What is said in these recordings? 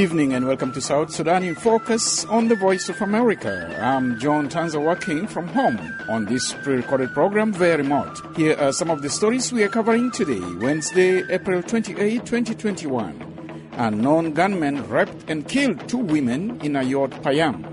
evening and welcome to South Sudan in Focus on the Voice of America. I'm John Tanza working from home on this pre-recorded program via remote. Here are some of the stories we are covering today, Wednesday, April 28, 2021. Unknown gunmen raped and killed 2 women in Ayot, Payam.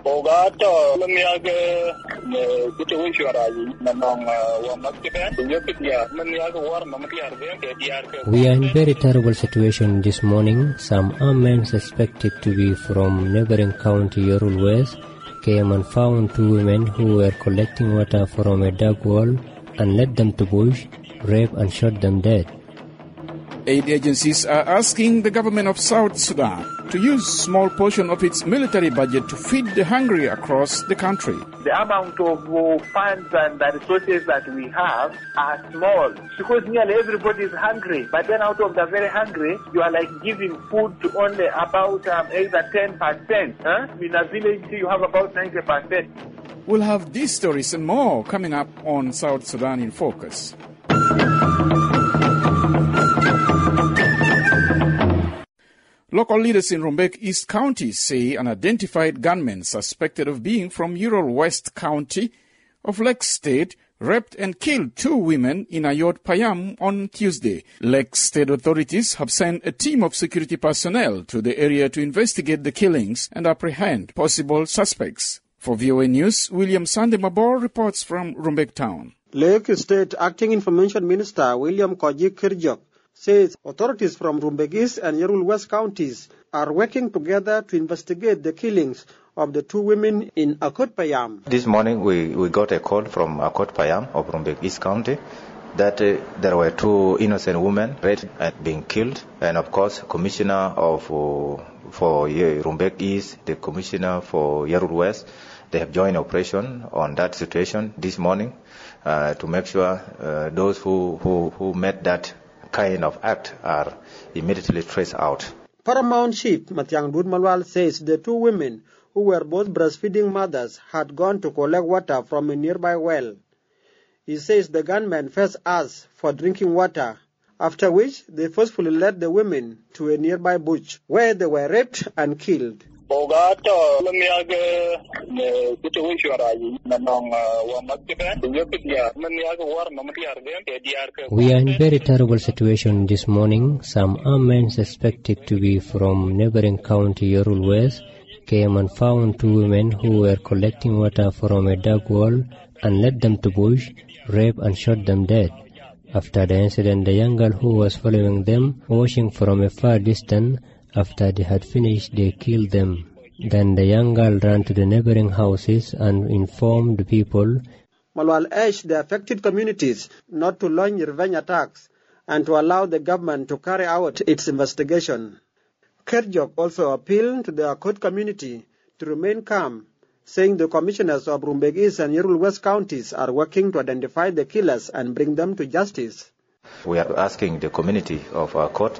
We are in very terrible situation this morning. Some armed men suspected to be from neighboring county Yorul West came and found 2 women who were collecting water from a dug wall and led them to bush, raped and shot them dead. Aid agencies are asking the government of South Sudan to use small portion of its military budget to feed the hungry across the country. The amount of funds and the resources that we have are small because nearly everybody is hungry. But then out of the very hungry, you are like giving food to only about either 10%. In a village, you have about 90%. We'll have these stories and more coming up on South Sudan in Focus. Local leaders in Rumbek East County say unidentified gunmen suspected of being from Ural West County of Lake State raped and killed 2 women in Ayot Payam on Tuesday. Lake State authorities have sent a team of security personnel to the area to investigate the killings and apprehend possible suspects. For VOA News, William Sandemabor reports from Rumbek Town. Lake State Acting Information Minister William Koji Kirjok says authorities from Rumbek East and Yorul West counties are working together to investigate the killings of the 2 women in Akot Payam. This morning we got a call from Akot Payam of Rumbek East County that there were 2 innocent women raped and being killed. And of course, Commissioner for Rumbek East, the Commissioner for Yorul West, they have joined operation on that situation this morning to make sure those who made that kind of act are immediately traced out. Paramount Chief Matyang Dud Malwal says the 2 women who were both breastfeeding mothers had gone to collect water from a nearby well. He says the gunmen first asked for drinking water, after which they forcefully led the women to a nearby bush where they were raped and killed. We are in very terrible situation this morning. Some armed men suspected to be from neighboring county Yorul West came and found 2 women who were collecting water from a dug wall and led them to bush, raped and shot them dead. After the incident, the young girl who was following them, watching from a far distance, after they had finished, they killed them. Then the young girl ran to the neighboring houses and informed the people. Malwal urged the affected communities not to launch revenge attacks and to allow the government to carry out its investigation. Kerjok also appealed to the Akot community to remain calm, saying the commissioners of Rumbek East and Yorul West counties are working to identify the killers and bring them to justice. We are asking the community of Akot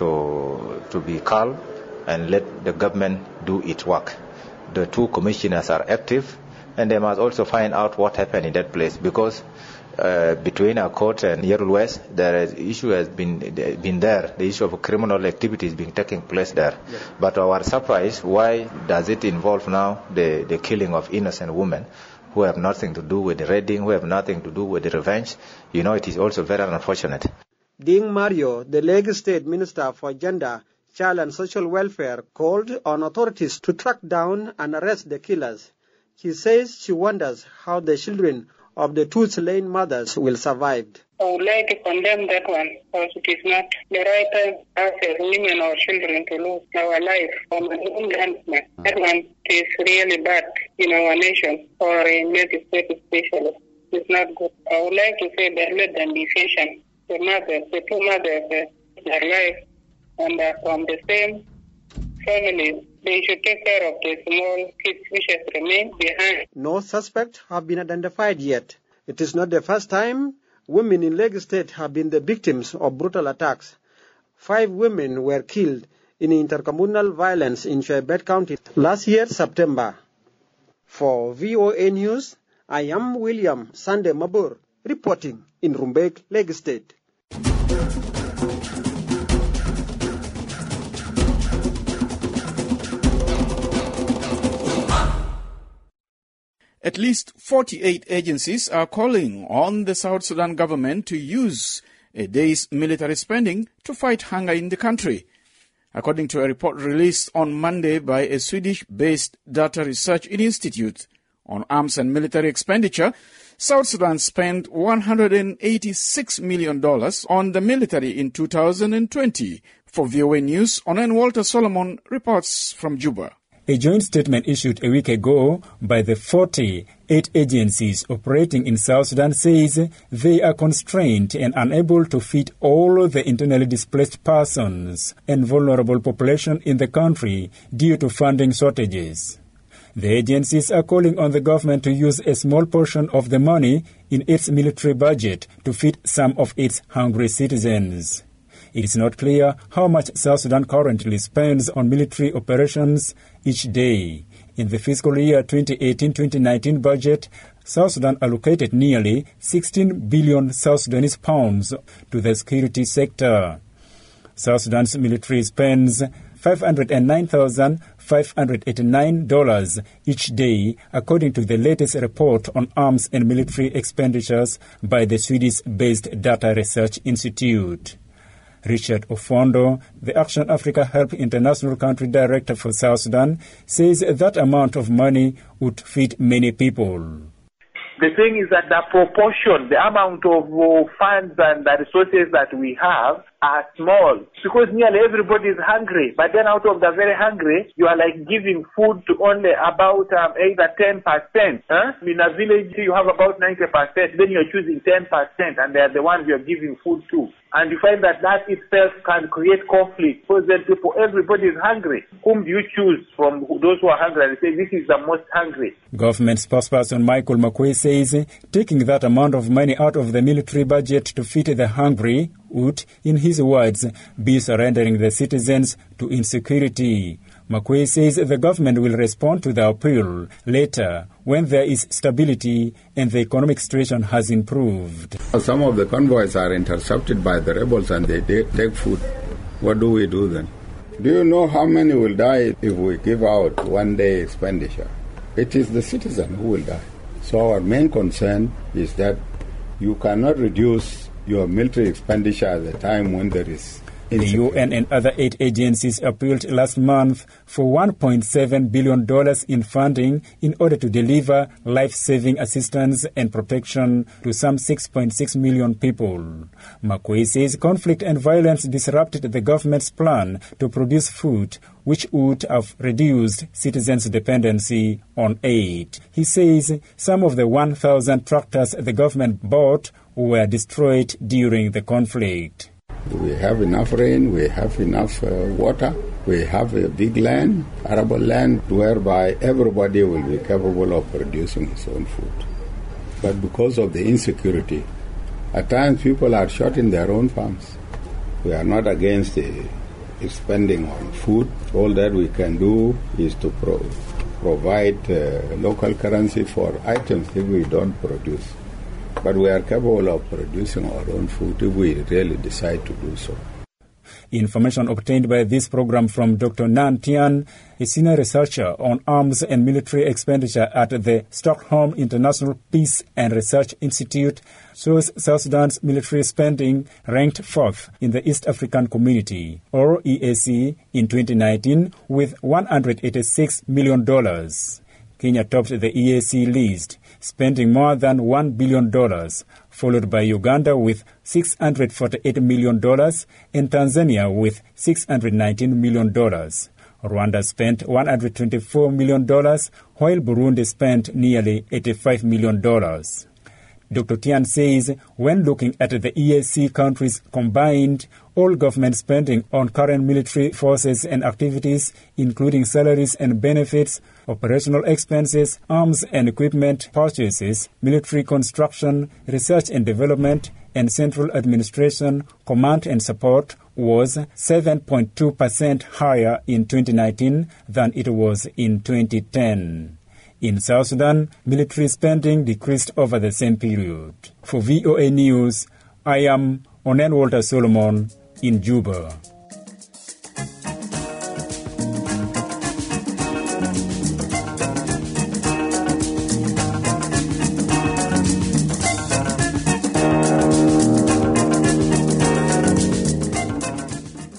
to be calm and let the government do its work. The 2 commissioners are active and they must also find out what happened in that place because between Akot and Yorul West, issue has been there. The issue of criminal activities being taking place there. Yeah. But our surprise, why does it involve now the killing of innocent women who have nothing to do with the raiding, who have nothing to do with the revenge? You know, it is also very unfortunate. Ding Mario, the Lake State Minister for Gender, Child and Social Welfare, called on authorities to track down and arrest the killers. She says she wonders how the children of the 2 slain mothers will survive. I would like to condemn that one because it is not the right time as women or children to lose our life from an gunman. That one is really bad in our nation or in United States especially. It's not good. I would like to say that let them be patient. The 2 mothers, their life, and from the same family, they should take care of the small kids which have remained behind. No suspects have been identified yet. It is not the first time women in Lake State have been the victims of brutal attacks. 5 women were killed in intercommunal violence in Shoaibet County last year, September. For VOA News, I am William Sande Mabur, reporting in Rumbek, Lake State. At least 48 agencies are calling on the South Sudan government to use a day's military spending to fight hunger in the country. According to a report released on Monday by a Swedish-based data research institute on arms and military expenditure, South Sudan spent $186 million on the military in 2020. For VOA News, Onen Walter Solomon reports from Juba. A joint statement issued a week ago by the 48 agencies operating in South Sudan says they are constrained and unable to feed all the internally displaced persons and vulnerable population in the country due to funding shortages. The agencies are calling on the government to use a small portion of the money in its military budget to feed some of its hungry citizens. It is not clear how much South Sudan currently spends on military operations each day. In the fiscal year 2018-2019 budget, South Sudan allocated nearly 16 billion South Sudanese pounds to the security sector. South Sudan's military spends $509,589 each day, according to the latest report on arms and military expenditures by the Swedish-based Data Research Institute. Richard Ofondo, the Action Africa Help International Country Director for South Sudan, says that amount of money would feed many people. The thing is that the proportion, the amount of funds and the resources that we have are small because nearly everybody is hungry. But then out of the very hungry, you are like giving food to only about either 10%. In a village, you have about 90%. Then you're choosing 10% and they are the ones you're giving food to. And you find that itself can create conflict because then everybody is hungry. Whom do you choose from those who are hungry and say this is the most hungry? Government spokesperson Michael Makwe says taking that amount of money out of the military budget to feed the hungry would, in his words, be surrendering the citizens to insecurity. Makwe says the government will respond to the appeal later when there is stability and the economic situation has improved. Some of the convoys are intercepted by the rebels and they take food. What do we do then? Do you know how many will die if we give out one day expenditure? It is the citizen who will die. So our main concern is that you cannot reduce your military expenditure at the time when there is The UN and other 8 agencies appealed last month for $1.7 billion in funding in order to deliver life-saving assistance and protection to some 6.6 million people. Makwe says conflict and violence disrupted the government's plan to produce food, which would have reduced citizens' dependency on aid. He says some of the 1,000 tractors the government bought were destroyed during the conflict. We have enough rain, we have enough water, we have a big land, arable land, whereby everybody will be capable of producing his own food. But because of the insecurity, at times people are shot in their own farms. We are not against the spending on food. All that we can do is to provide local currency for items if we don't produce. But we are capable of producing our own food if we really decide to do so. Information obtained by this program from Dr. Nan Tian, a senior researcher on arms and military expenditure at the Stockholm International Peace and Research Institute, shows South Sudan's military spending ranked 4th in the East African Community, or EAC, in 2019 with $186 million. Kenya topped the EAC list, spending more than $1 billion, followed by Uganda with $648 million and Tanzania with $619 million. Rwanda spent $124 million, while Burundi spent nearly $85 million. Dr. Tian says when looking at the EAC countries combined, all government spending on current military forces and activities, including salaries and benefits, operational expenses, arms and equipment purchases, military construction, research and development, and central administration, command and support, was 7.2% higher in 2019 than it was in 2010. In South Sudan, military spending decreased over the same period. For VOA News, I am Onen Walter Solomon in Juba.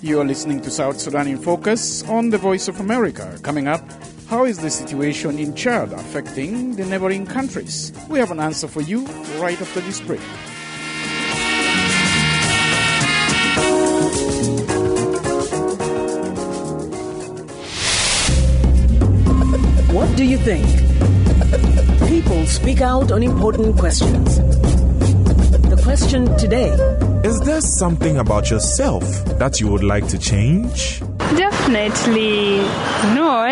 You are listening to South Sudan in Focus on the Voice of America. Coming up, how is the situation in Chad affecting the neighboring countries? We have an answer for you right after this break. What do you think? People speak out on important questions. The question today: is there something about yourself that you would like to change? Definitely not.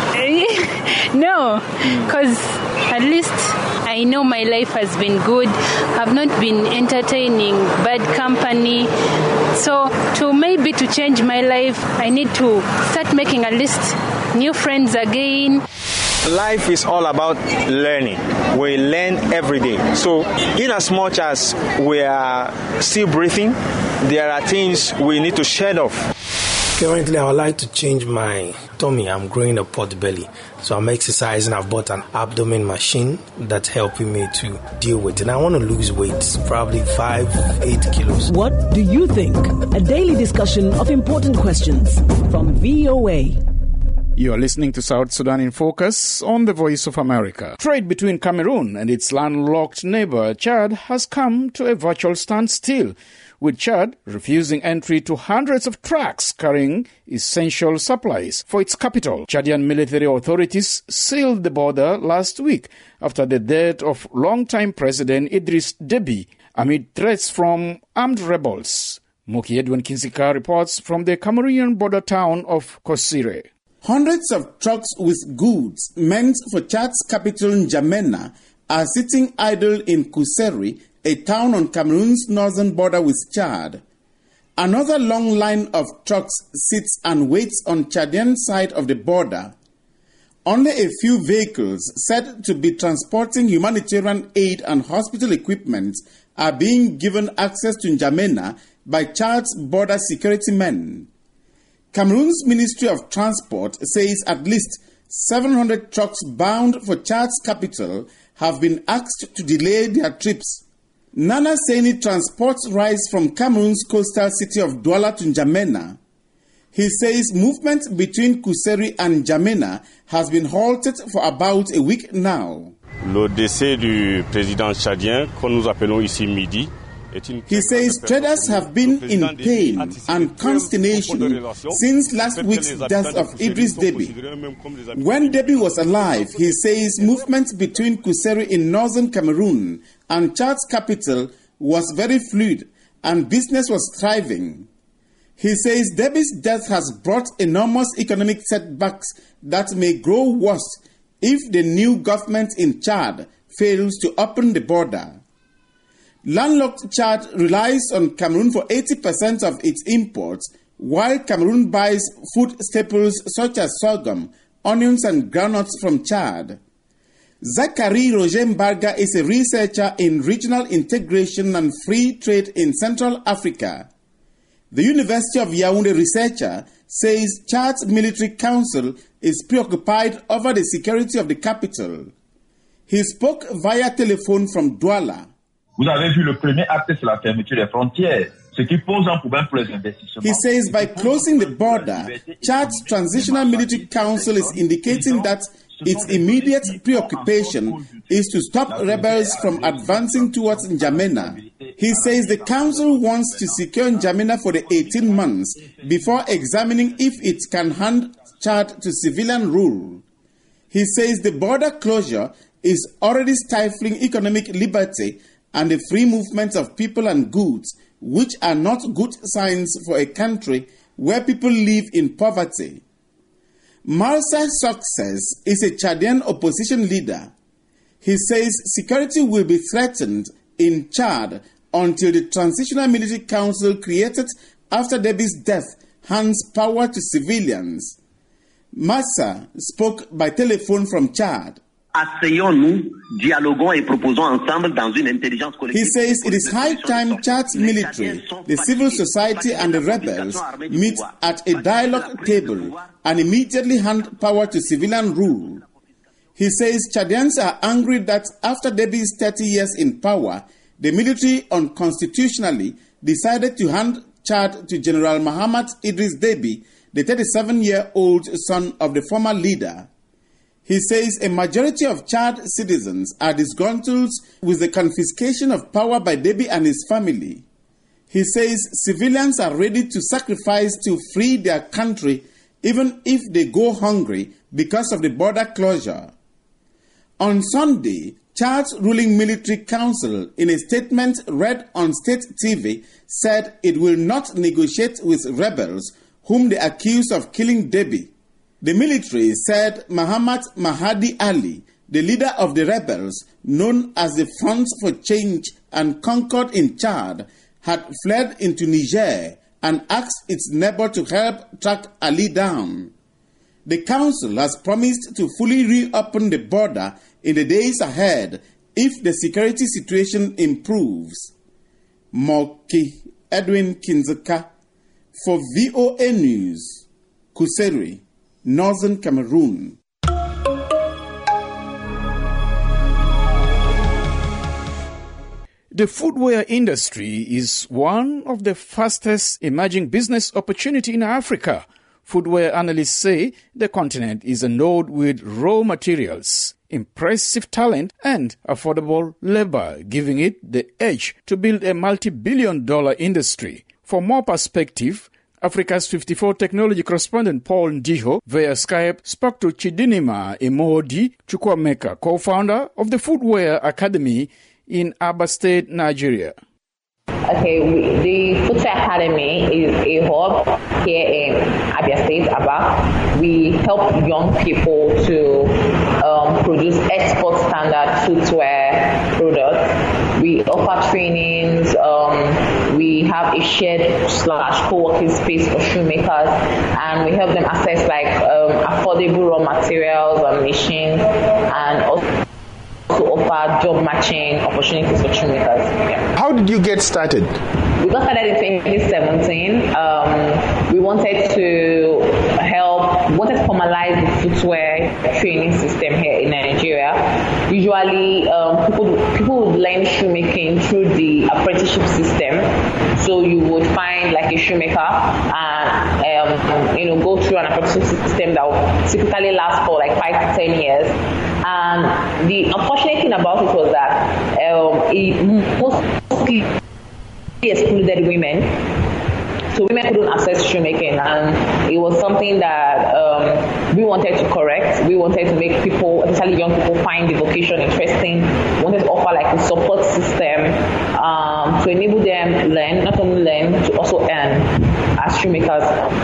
No, because at least I know my life has been good. I've not been entertaining bad company. So to change my life, I need to start making at least new friends again. Life is all about learning. We learn every day. So in as much as we are still breathing, there are things we need to shed off. Currently, I would like to change my tummy. I'm growing a pot belly. So I'm exercising. I've bought an abdomen machine that's helping me to deal with it. And I want to lose weight, probably 5-8 kilos. What do you think? A daily discussion of important questions from VOA. You are listening to South Sudan in Focus on the Voice of America. Trade between Cameroon and its landlocked neighbor Chad has come to a virtual standstill, with Chad refusing entry to hundreds of trucks carrying essential supplies for its capital. Chadian military authorities sealed the border last week after the death of longtime President Idriss Déby amid threats from armed rebels. Moki Edwin Kinzika reports from the Cameroonian border town of Kosire. Hundreds of trucks with goods meant for Chad's capital N'Djamena are sitting idle in Kuseri, a town on Cameroon's northern border with Chad. Another long line of trucks sits and waits on Chadian side of the border. Only a few vehicles said to be transporting humanitarian aid and hospital equipment are being given access to N'Djamena by Chad's border security men. Cameroon's Ministry of Transport says at least 700 trucks bound for Chad's capital have been asked to delay their trips. Nana Seni transports rice from Cameroon's coastal city of Douala to N'Djamena. He says movement between Kuseri and N'Djamena has been halted for about a week now. Le décès du président tchadien, que nous appelons ici Midi. He says traders have been in pain and consternation since last week's death of Idriss Déby. When Déby was alive, he says movement between Kuseri in northern Cameroon and Chad's capital was very fluid and business was thriving. He says Déby's death has brought enormous economic setbacks that may grow worse if the new government in Chad fails to open the border. Landlocked Chad relies on Cameroon for 80% of its imports, while Cameroon buys food staples such as sorghum, onions and groundnuts from Chad. Zachary Roger Mbarga is a researcher in regional integration and free trade in Central Africa. The University of Yaoundé researcher says Chad's military council is preoccupied over the security of the capital. He spoke via telephone from Douala. Vous avez vu, le premier acte, c'est la fermeture des frontières, ce qui pose un problème pour les investissements. He says by closing the border, Chad's Transitional Military Council is indicating that its immediate preoccupation is to stop rebels from advancing towards N'Djamena. He says the council wants to secure N'Djamena for the 18 months before examining if it can hand Chad to civilian rule. He says the border closure is already stifling economic liberty and the free movement of people and goods, which are not good signs for a country where people live in poverty. Marsa Success is a Chadian opposition leader. He says security will be threatened in Chad until the Transitional Military Council created after Déby's death hands power to civilians. Marsa spoke by telephone from Chad. Asseyons-nous, dialoguons et proposons ensemble dans une intelligence collective. He says it is high time Chad's military, the civil society and the rebels meet at a dialogue table and immediately hand power to civilian rule. He says Chadians are angry that after Déby's 30 years in power, the military unconstitutionally decided to hand Chad to General Mahamat Idris Deby, the 37-year-old son of the former leader. He says a majority of Chad citizens are disgruntled with the confiscation of power by Deby and his family. He says civilians are ready to sacrifice to free their country even if they go hungry because of the border closure. On Sunday, Chad's ruling military council, in a statement read on state TV, said it will not negotiate with rebels whom they accuse of killing Deby. The military said Muhammad Mahdi Ali, the leader of the rebels, known as the Front for Change and Concord in Chad, had fled into Niger and asked its neighbor to help track Ali down. The council has promised to fully reopen the border in the days ahead if the security situation improves. Moki Edwin Kinzeka for VOA News, Kuseri, Northern Cameroon. The footwear industry is one of the fastest emerging business opportunities in Africa. Footwear analysts say the continent is a node with raw materials, impressive talent, and affordable labor, giving it the edge to build a multi-billion-dollar industry. For more perspective, Africa's 54 technology correspondent Paul Ndiho via Skype spoke to Chidinima Imodi Chukwameka, co-founder of the Footwear Academy in Aba State, Nigeria. Okay, the Footwear Academy is a hub here in Abia State, Aba. We help young people to produce export standard footwear products. We offer trainings. We have a shared/co-working space for shoemakers, and we help them access affordable raw materials and machines, and also offer job matching opportunities for shoemakers. Yeah. How did you get started? We got started in 2017. We wanted to formalize the footwear training system here in Nigeria. Usually, people would learn shoemaking through the apprenticeship system. So you would find like a shoemaker and go through an apprenticeship system that will typically last for like 5 to 10 years. And the unfortunate thing about it was that it mostly excluded women. So women couldn't access shoemaking, and it was something that we wanted to correct. We wanted to make people, especially young people, find the vocation interesting. We wanted to offer like a support system to enable them to learn, not only learn, to also earn as shoemakers.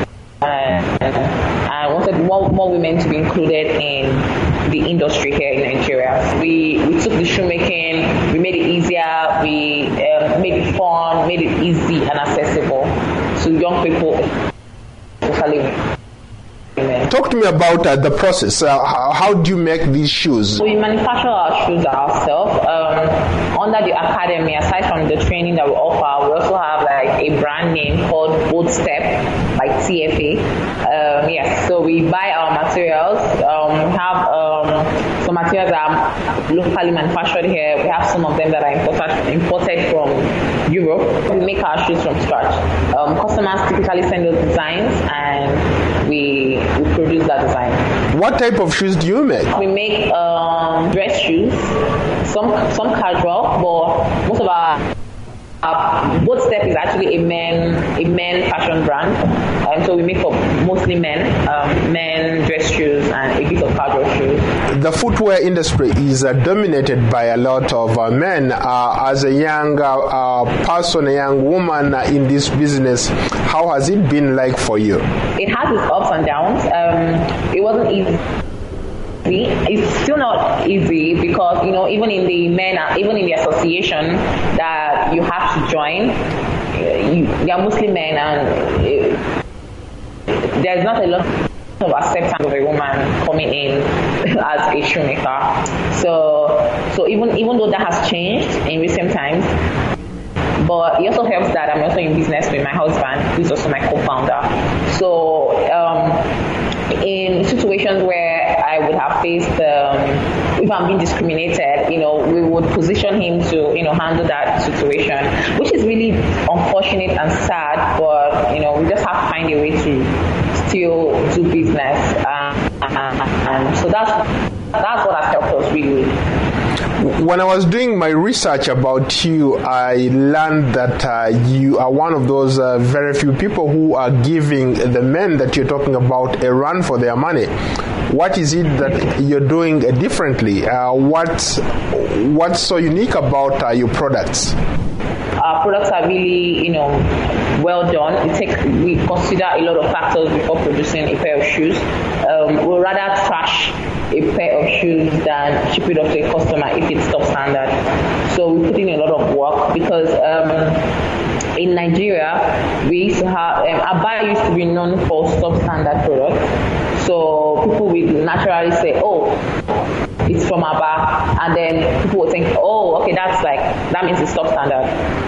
I wanted more women to be included in the industry here in Nigeria. We took the shoemaking, we made it easier, we made it fun, made it easy and accessible to young people, especially women. Talk to me about the process. How do you make these shoes? We manufacture our shoes ourselves. Under the academy, aside from the training that we offer, we also have like a brand name called Bold Step by TFA. Yes, so we buy our materials. We have some materials that are locally manufactured here. We have some of them that are imported from Europe. We make our shoes from scratch. Customers typically send us designs, and we produce that design. What type of shoes do you make? We make dress shoes, some casual, but most of our Bold Step is actually a men fashion brand, so we make for mostly men dress shoes and a bit of casual shoes. The footwear industry is dominated by a lot of men. As a young person, a young woman in this business, how has it been like for you? It has its ups and downs. It wasn't easy. It's still not easy because even in the association that you have to join, they are mostly men, and there's not a lot of acceptance of a woman coming in as a shoemaker. So even though that has changed in recent times, but it also helps that I'm also in business with my husband, who's also my co-founder. So in situations where I would have faced if I'm being discriminated, we would position him to, handle that situation, which is really unfortunate and sad, but, we just have to find a way to still do business. And so that's what has helped us really. When I was doing my research about you, I learned that you are one of those very few people who are giving the men that you're talking about a run for their money. What is it that you're doing differently? What's so unique about your products? Our products are really, well done. We consider a lot of factors before producing a pair of shoes. We'll rather trash a pair of shoes than ship it off to a customer if it's substandard. So we put in a lot of work because in Nigeria, we used to have, Aba used to be known for substandard products. So people will naturally say, oh, it's from Aba, and then people will think, oh, okay, that means it's substandard.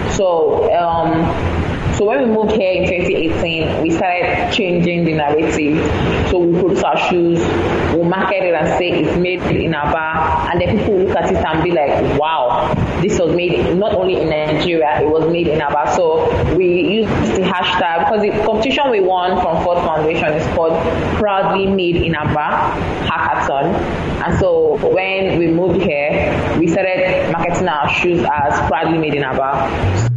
So when we moved here in 2018, we started changing the narrative. So we produce our shoes, we'll market it and say it's made in Aba, and then people will look at it and be like, wow, this was made not only in Nigeria, it was made in Aba. So we use the hashtag, because the competition we won from Ford Foundation is called Proudly Made in Aba Hackathon. And so when we moved here, we started marketing our shoes as Proudly Made in Aba.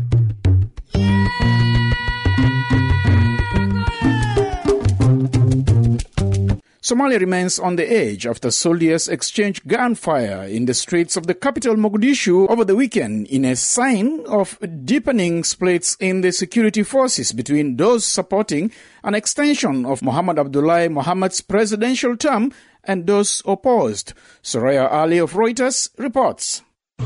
Somalia remains on the edge after soldiers exchanged gunfire in the streets of the capital Mogadishu over the weekend in a sign of deepening splits in the security forces between those supporting an extension of Mohamed Abdullahi Mohamed's presidential term and those opposed. Soraya Ali of Reuters reports.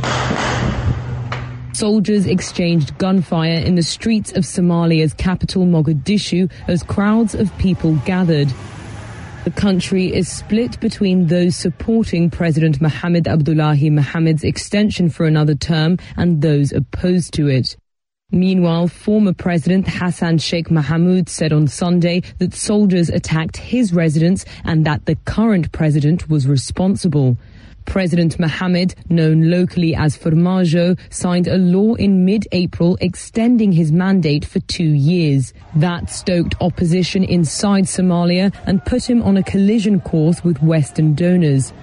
Soldiers exchanged gunfire in the streets of Somalia's capital Mogadishu as crowds of people gathered. The country is split between those supporting President Mohamed Abdullahi Mohamed's extension for another term and those opposed to it. Meanwhile, former President Hassan Sheikh Mohamud said on Sunday that soldiers attacked his residence and that the current president was responsible. President Mohamed, known locally as Farmajo, signed a law in mid-April extending his mandate for 2 years. That stoked opposition inside Somalia and put him on a collision course with Western donors.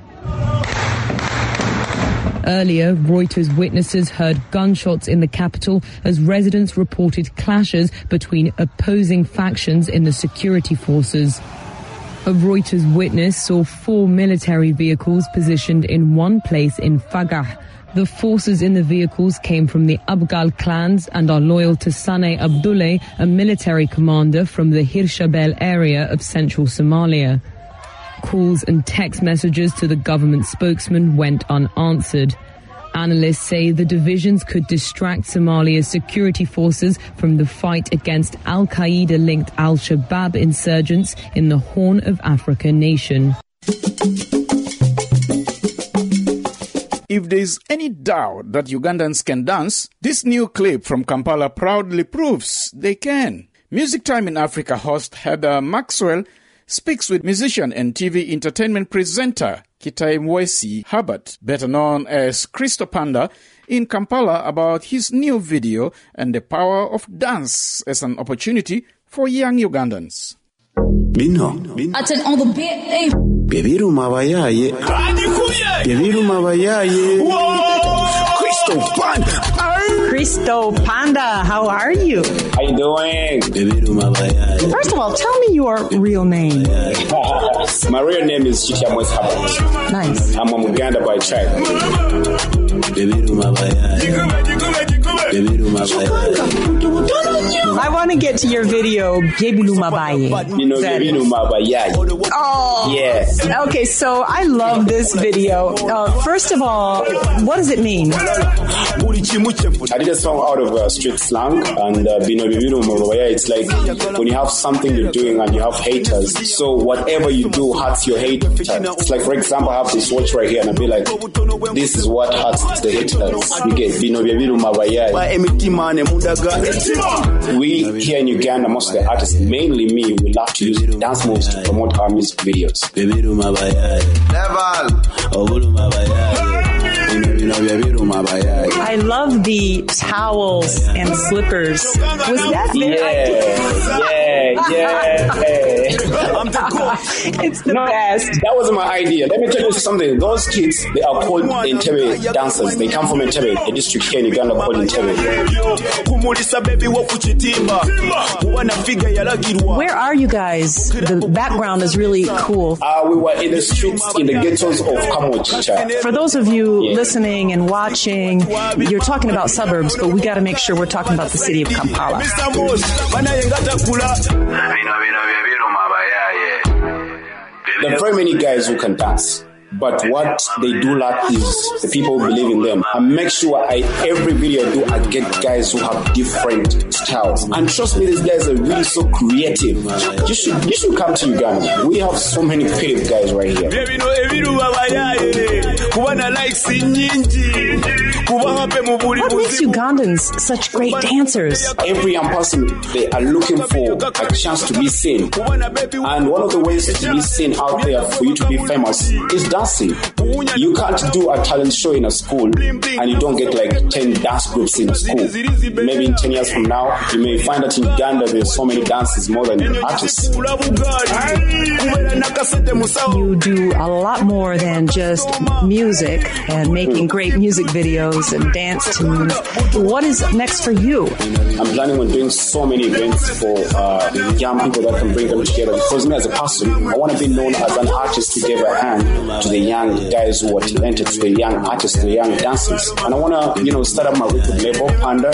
Earlier, Reuters witnesses heard gunshots in the capital as residents reported clashes between opposing factions in the security forces. A Reuters witness saw 4 military vehicles positioned in one place in Fagah. The forces in the vehicles came from the Abgal clans and are loyal to Saneh Abdullahi, a military commander from the Hirshabelle area of central Somalia. Calls and text messages to the government spokesman went unanswered. Analysts say the divisions could distract Somalia's security forces from the fight against Al-Qaeda-linked Al-Shabaab insurgents in the Horn of Africa nation. If there's any doubt that Ugandans can dance, this new clip from Kampala proudly proves they can. Music Time in Africa host Heather Maxwell speaks with musician and TV entertainment presenter Kitai Mwesi Herbert, better known as Christo Panda, in Kampala about his new video and the power of dance as an opportunity for young Ugandans. Attend on the beat. Bebiru mabayaye. Bebiru mabayaye. Christo Panda. Christo Panda, how are you? How you doing? First of all, tell me your real name. My real name is Kitai Mwesi Herbert. Nice. I'm a Muganda by tribe. I want to get to your video, Jebilu Mabaye. You know, Jebilu Mabaye. Oh, yeah. Okay, so I love this video. First of all, what does it mean? I did a song out of street slang, and Jebilu Mabaye, it's like when you have something you're doing and you have haters, so whatever you do hurts your haters. It's like, for example, I have this watch right here, and I'll be like, this is what hurts the haters. You get Jebilu Mabaye. We here in Uganda, most of the artists, mainly me, we love to use dance moves to promote our music videos. I love the towels and slippers. Was that It's the best. That wasn't my idea. Let me tell you something. Those kids, they are called Entebbe dancers. They come from Entebbe, a district here in Uganda called Entebbe. Where are you guys? The background is really cool. We were in the streets, in the ghettos of Kamochicha. For those of you listening and watching, you're talking about suburbs, but we got to make sure we're talking about the city of Kampala. There are very many guys who can dance, but what they do lack is the people who believe in them. I make sure every video I do, I get guys who have different styles. And trust me, these guys are really so creative. You should come to Uganda. We have so many creative guys right here. What makes Ugandans such great dancers? Every young person, they are looking for a chance to be seen. And one of the ways to be seen out there for you to be famous is dancing. You can't do a talent show in a school and you don't get like 10 dance groups in a school. Maybe in 10 years from now, you may find that in Uganda there's so many dancers more than artists. You do a lot more than just music and making great music videos and dance tunes. What is next for you? I'm planning on doing so many events for young people that can bring them together. Because me as a person, I want to be known as an artist who gave a hand to the young guys who are talented, to the young artists, to the young dancers. And I want to, start up my record label, Panda.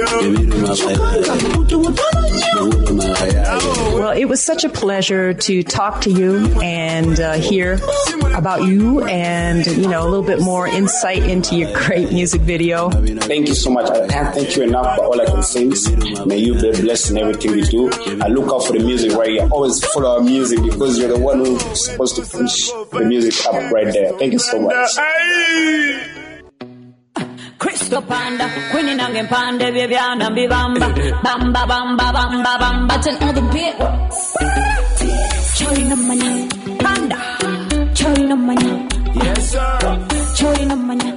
Well, it was such a pleasure to talk to you and hear about you and, a little bit more insight into your great music video. Thank you so much. I can't thank you enough, but all I can say is may you be blessed in everything you do. I look out for the music right here. Always follow our music because you're the one who's supposed to push the music up right there. Thank you so much. Cristo Panda, Queen Nange Panda, Viviana, Bibamba, Bamba, Bamba, Bamba, Bamba, and all the bit. Chorina Mania, Panda, Chorina Mania. Yes, sir. Chorina Mania.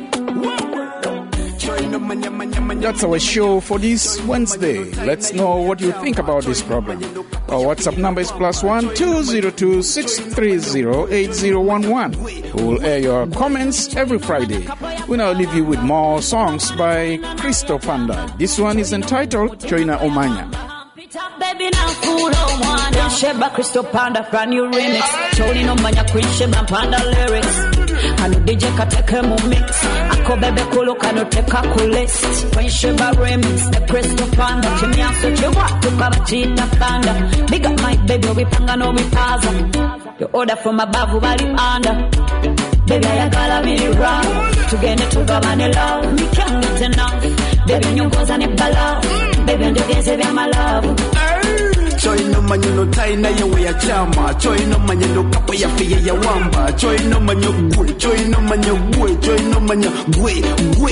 That's our show for this Wednesday. Let's know what you think about this problem. Our WhatsApp number is +1 202 630 8011. We'll air your comments every Friday. We now leave you with more songs by Cristo Panda. This one is entitled Choina Omanya. Baby now fool on one Sheba Cristo Panda brand new remix Choni no manya Queen Sheba Panda lyrics Kano DJ kateke mu mix Ako bebe kulu kano teka kulist Queen Sheba remix The Cristo Panda Chimiaso chiwa tukabachita panda Big up my baby wipanga no wipaza Your order from above bali under Baby ayagala bili round Tugende tugabane love Me can't get enough Baby nyongoza ne bala Baby ndogeze vya malavu Choi no manyo no tai na yewe ya chama Choi no manyo no kapo ya fiye ya wamba Choi no manyo gwe Choi no manyo gwe Choi no manyo gwe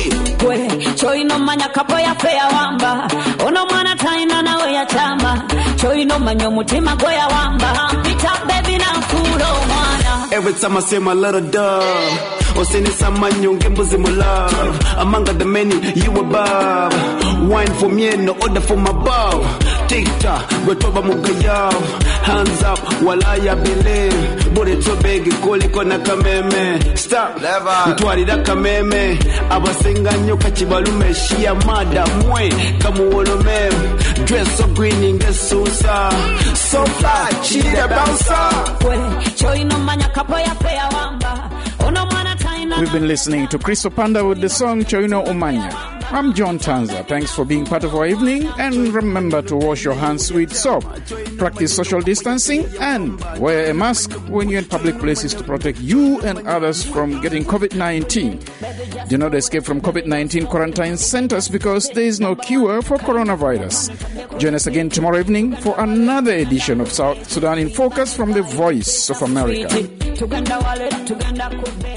Choi no manya kapo ya fiye ya wamba Ono mwana tai na na we ya chama Choi no manyo mutima gwe ya wamba Pita baby na kulo mwana Every time I say my little dove Osini samanyo ngembuzi mu love Among the many you above Wine for me no order from above Tic-tac, gwetoba mugayav Hands up, walaya believe Body too big, kuliko na kameme Stop, mtuarira kameme Abasenga nyoka chibalume Shia mada mwe, kamuolome Dress so green ingesusa So fly, chide bouncer Choi no manya kapo ya fea wamba Ono mwana taina. We've been listening to Cristo Panda with the song Choino Omanya. I'm John Tanza. Thanks for being part of our evening, and remember to wash your hands with soap, practice social distancing, and wear a mask when you're in public places to protect you and others from getting COVID-19. Do not escape from COVID-19 quarantine centers because there is no cure for coronavirus. Join us again tomorrow evening for another edition of South Sudan in Focus from the Voice of America.